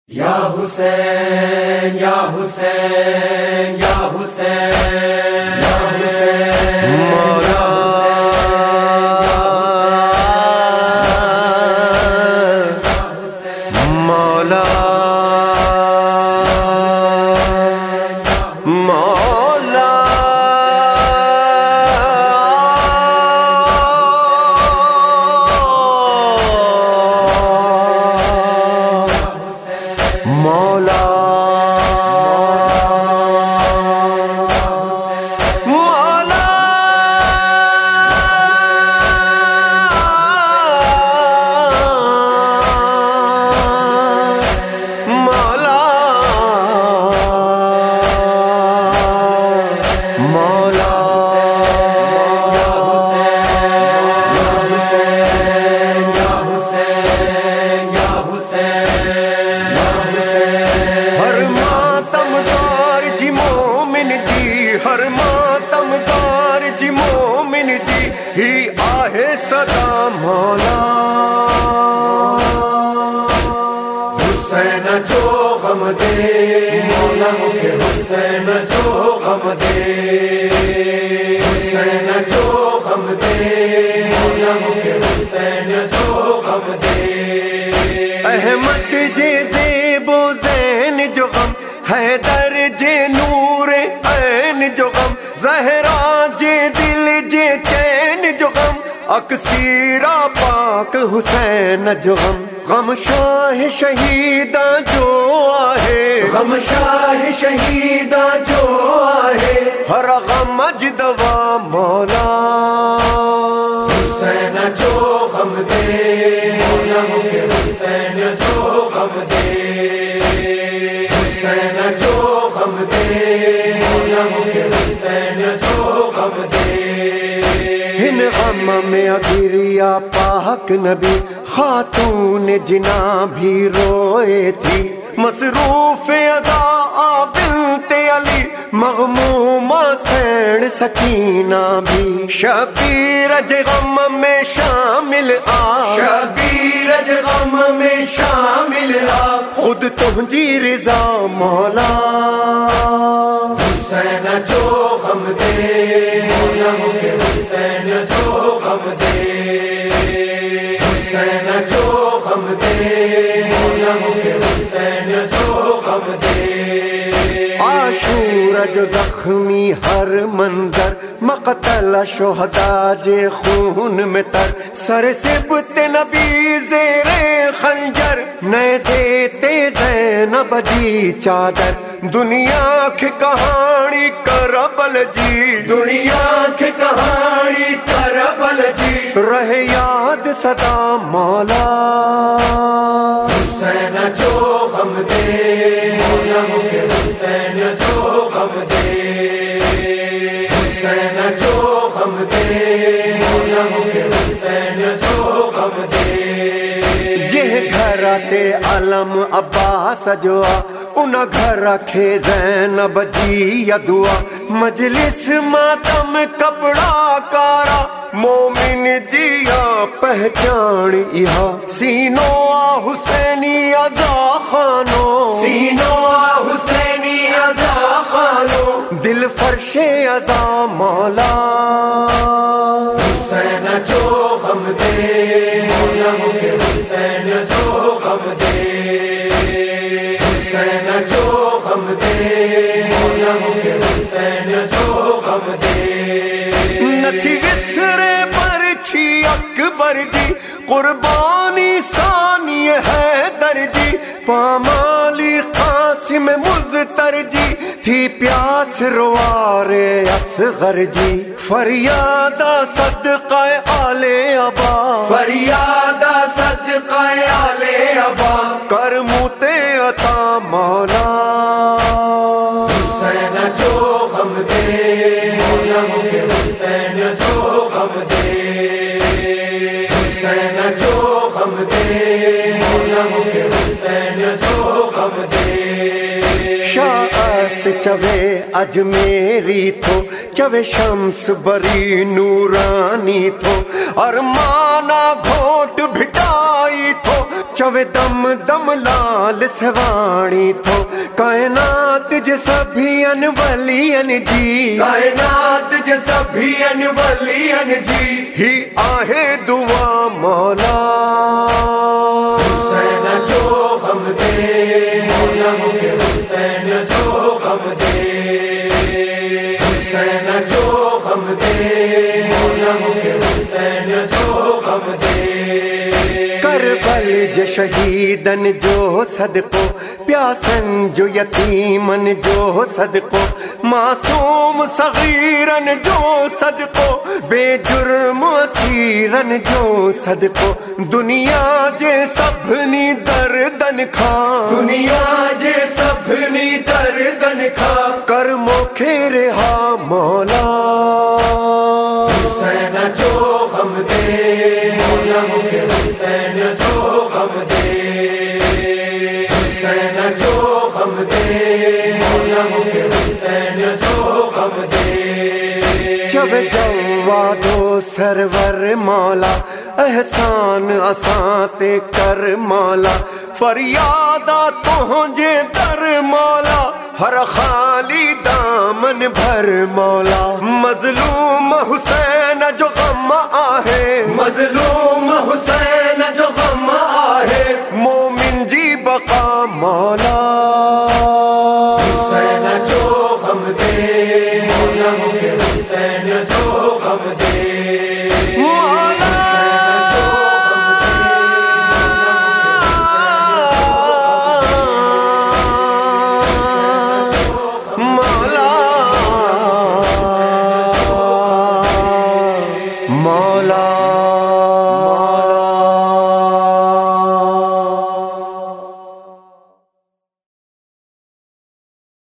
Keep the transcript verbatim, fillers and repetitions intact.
یا حسین یا حسین یا حسین یا حسین مولا مولا مولا مولا مولا مولا مولا ہر ماتم دار جی مومن جی ہر ماتم دار جی مومن جی ہی آہے صدا مولا حسین جو غم دے مولا مجھے حسین جو غم دے حسین جو غم دے مولا مجھے حسین جو غم دے احمد جے زیب و زین جو غم حیدر جے نور عین جو غم زہرا جے دل جے چین جو غم اکسیرا پاک حسین جو غم غم شاہ شہیدہ جو آہے غم شاہ شہیدہ جو آہے ہر غم اجدوا مولا حسین جو غم دے مولا مجھے حسین جو غم دے حسین جو غم دے مولا مجھے حسین جو غم دے ان غم میں اگریا پاک نبی خاتون جنا بھی روئے تھی مصروف ادا بنت علی مغمومہ سین سکینہ بھی شبیر غم میں شامل آ شبیر غم میں شامل آ خود تجھی رضا مولا حسین جو غم دے مولا مجھے حسین جو غم دے حسین جو غم دے مولا مجھے حسین جو غم دے عاشور جو زخمی ہر منظر مقتل شہداء جے خون میں تر سر سبت نبی زیر خنجر نیزے زینب جی چادر دنیا کی کہانی کربل جی دنیا کی کہانی کربل جی رہے یاد صدا مولا حسین جو غم دے مولا مجھے حسین جو غم دے حسین جو غم دے مولا مجھے حسین جو غم دے جہ گھر تے علم عباس جوا ان گھر رکھے زینب جی یا دعا مجلس ماتم کپڑا کارا مومن جیا پہچان یہاں سینو آ حسینی ازا خانو سینو آ حسینی ازا خانو دل فرش ازا مولا حسین جو غم دے مولا مجھے حسین جو غم دے حسین جو غم دے مولا مجھے حسین جو غم دے نتھی وسرے پر چھی اکبر جی قربانی ثانی ہے درجی پامالی قاسم مزتر جی تھی پیاس روارے اصغر جی فریادہ صدقہ آل ابا فریادہ صدقہ آل ابا کر موتے عطا مولا حسین جو غم دے مولا مجھے حسین جو غم دے حسین جو غم دے مولا مجھے حسین جو غم دے شاہ است چوے اجمیری تھو چوے شمس بری نورانی تھو ارمانا گھوٹ بھٹائی تھو چوے دم دم لال سواڑی تھو کائنات جے سبھین ولین جی کائنات جے سبھین ولین جی ہی آہے دعا مولا حسین جو غم دے مولا مجھے حسین جو غم دے حسین جو غم دے مولا مجھے حسین جو غم دے کربل جو شہیدن جو صدقو پیاسن جو یتیمن جو صدقو معصوم صغیرن جو صدقو بے جرم اسیرن جو صدقو دنیا جے سبھنی دردن کھا دنیا جے سبھنی دردن کھا کر موکھے رہا مولا حسین جو غم دے مولا مجھے حسین جو غم دے حسین جو غم دے مولا مجھے حسین جو غم دے جب جوادو سرور مولا احسان اساں تے کر مولا فریادا تجھے در مولا ہر خالی دامن بھر مولا مظلوم حسین جو غم آہے مظلوم حسین جو غم آہے مومن جی بقا مولا